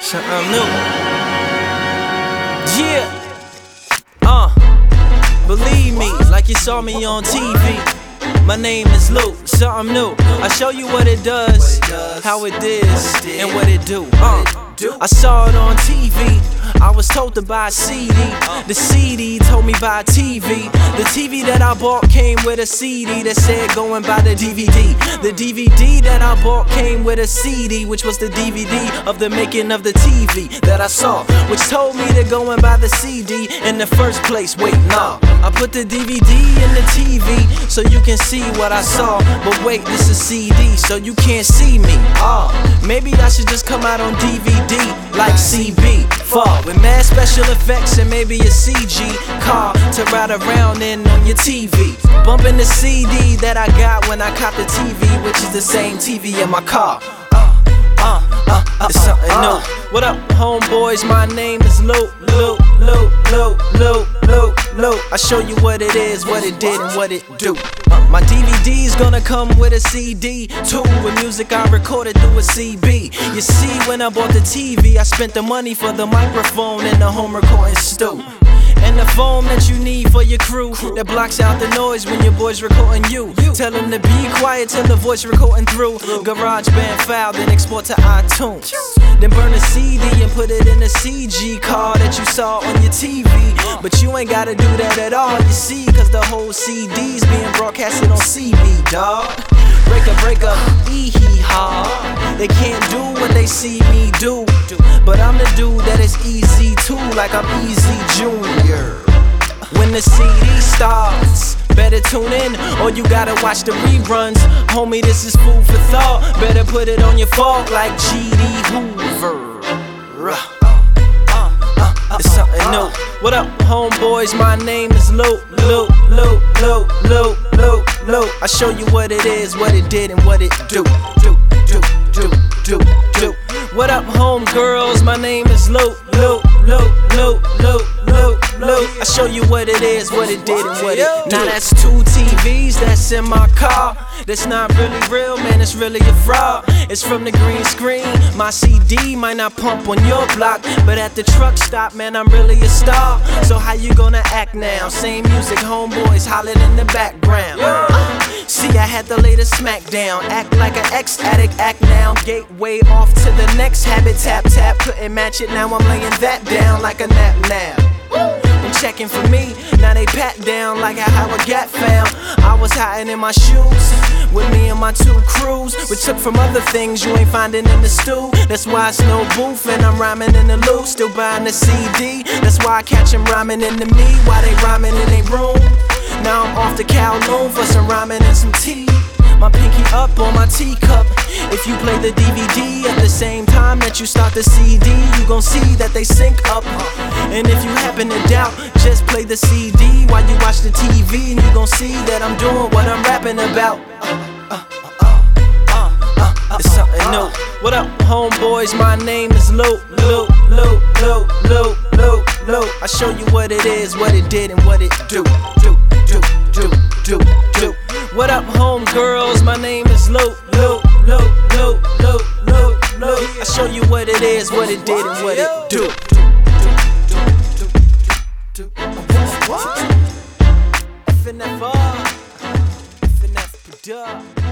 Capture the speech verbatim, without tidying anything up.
Something new. Yeah. Uh, believe me, like you saw me on T V. My name is Luke, something new. I show you what it does, how it is, and what it do. Uh, I saw it on T V. I was told to buy a C D. The C D told me buy a T V. The T V that I bought came with a C D that said go and buy the D V D. The D V D that I bought came with a C D, which was the D V D of the making of the T V that I saw, which told me to go and buy the C D in the first place. Wait, nah, I put the D V D in the T V so you can see what I saw. But wait, this is C D, so you can't see me. Ah, uh, maybe I should just come out on D V D like C B four with mad special effects and maybe a C G car to ride around in on your T V. Bumping the C D that I got when I copped the T V, which is the same T V in my car. Uh, uh, uh, uh, it's something new. What up, homeboys? My name is Luke, Luke, Luke, Luke, Luke, Luke, Luke. I show you what it is, what it did, and what it do. Uh, my D V D's gonna come with a C D too, with music I recorded through a C B. You see, when I bought the T V, I spent the money for the microphone and the home recording stew, and the foam that you need for your crew that blocks out the noise when your boy's recording you. Tell them to be quiet till the voice recording through. GarageBand file, then export to iTunes. Then burn a C D and put it in a C G car that you saw on your T V. But you ain't gotta do that at all, you see, cause the whole C D's being broadcasted on C B, dawg. Breaker, breaker, ee-hee-haw. They can't do what they see me do, but I'm the dude that is easy too, like I'm Easy Junior When the C D starts, better tune in, or you gotta watch the reruns. Homie, this is food for thought. Better put it on your fork like G D Hoover. It's something new. What up, homeboys? My name is Luke, Luke, Luke, Luke, Luke, Luke, Luke. I show you what it is, what it did, and what it do. Do, do, do, do, do. What up, homegirls? My name is Luke, Luke, Luke, Luke, Luke, Luke, Luke. I show you what it is, what it did, and what it do. Now that's two T Vs that's in my car. That's not really real, man, it's really a fraud. It's from the green screen. My C D might not pump on your block, but at the truck stop, man, I'm really a star. So how you gonna act now? Same music, homeboys hollering in the background. uh, See, I had to lay the smack down. Act like an ex-addict, act now. Gateway off to the next habit. Tap, tap, couldn't match it, now I'm laying that down like a nap now. I'm checking for me, now they pat down like how I got found. I was hiding in my shoes with me and my two crews. We took from other things you ain't finding in the stew. That's why it's no booth and I'm rhyming in the loop. Still buying the C D, that's why I catch them rhyming into me while they rhyming in their room. Now I'm off the Kowloon for some rhyming and some tea. My pinky up on my teacup. If you play the D V D at the same time that you start the C D, you gon' see that they sync up. And if you happen to doubt, just play the C D while you watch the T V, and you gon' see that I'm doing what I'm rapping about. uh, uh, uh, uh, uh, It's something new. What up, homeboys? My name is Luke, Luke, Luke, Luke, Luke, Luke, Luke. I show you what it is, what it did, and what it do. Do, do, do, do, do. What up, homegirls? My name is Luke, Luke, Luke, Luke, Luke, Luke, Luke. I show you what it is, what it did, and what it do. F N F R, F N F Product.